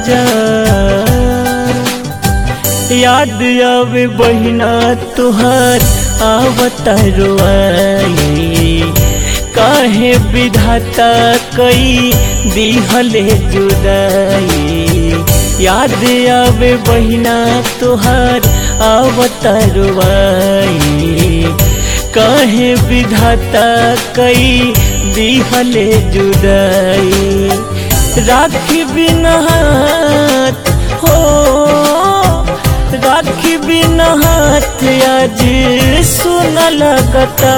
जा। याद आवे बहिना तुहार आवता रोआई, काहे विधाता कई दिहले जुदाई। याद आवे बहिना तुहार आवता रोआई, काहे विधाता कई दिहले जुदाई। राखी बिना हाथ हो, राखी बिना हाथ आज सुन लगता।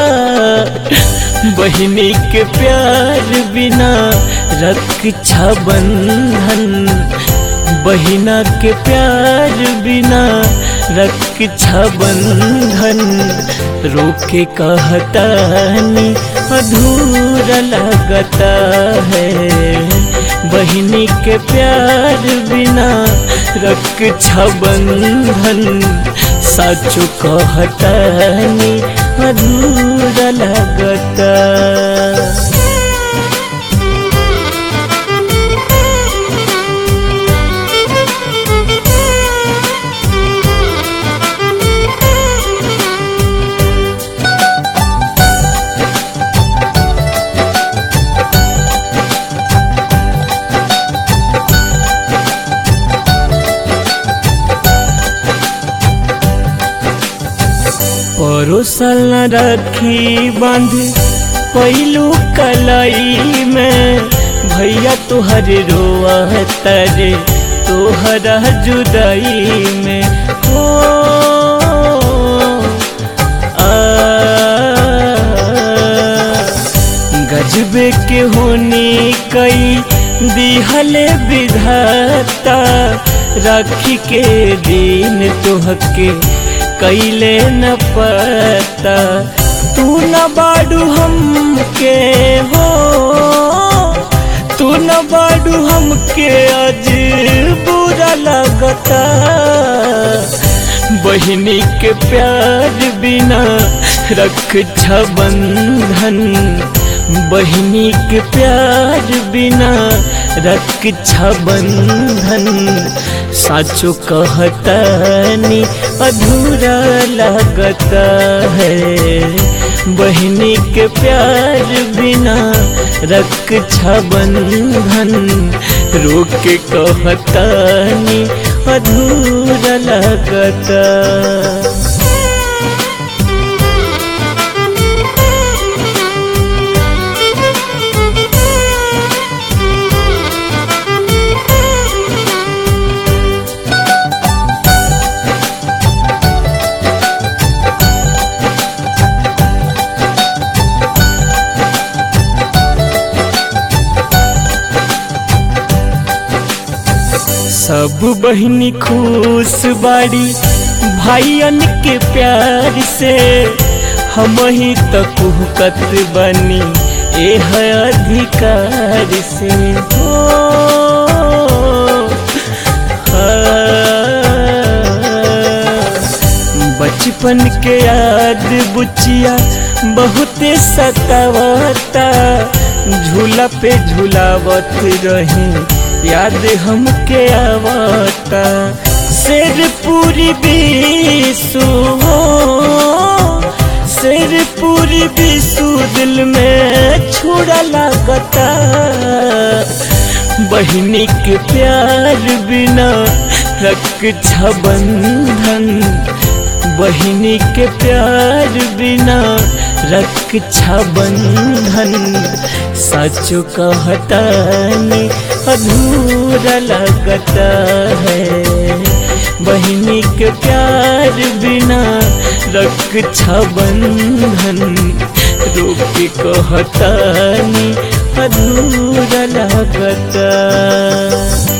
बहिनी के प्यार बिना रक्षा बंधन, बहिना के प्यार बिना रक्षा बंधन। रोके कहतानी अधूरा लगता है, बहिनी के प्यार बिना रक्षा बंधन। साचो कहतानी अधूरा लगता। परोसल रखी बांध पहलू कलाई में, भैया तुहर रोआता रे तोहरा जुदाई में। हो गजबे के होनी कई दिहले विधाता, राखी के दिन तोहके कैले न पता। तू न बाडू हमके हो, तू न बाडू हमके आज बुरा लगता। बहिनी के प्यार बिना रक्षा बंधन, बहिनी के प्यार बिना रक्षा बंधन। साचो कहतानी अधूरा लगता है, बहिनी के प्यार बिना रक्षा बंधन। रोके कहतानी अधूरा लगता। सब बहिनी खुश बाड़ी भाईयन के प्यार से, हम ही तो कुहकत बनी ए है अधिकार से। हो बचपन के याद बुचिया बहुते सतावता, झूला पे झूलावत रही याद हमके आवता। शेर पूरी बीसू हो, शेर पूरी बीसू दिल में छुड़ा लगता। बहिनी के प्यार बिना रक्षा बंधन, बहिनी के प्यार बिना रक्षा बंधन। सचो कहतानी अधूरा लगता है, बहिनी के प्यार बिना रक्षा बंधन। रोके कहतानी अधूरा लगता।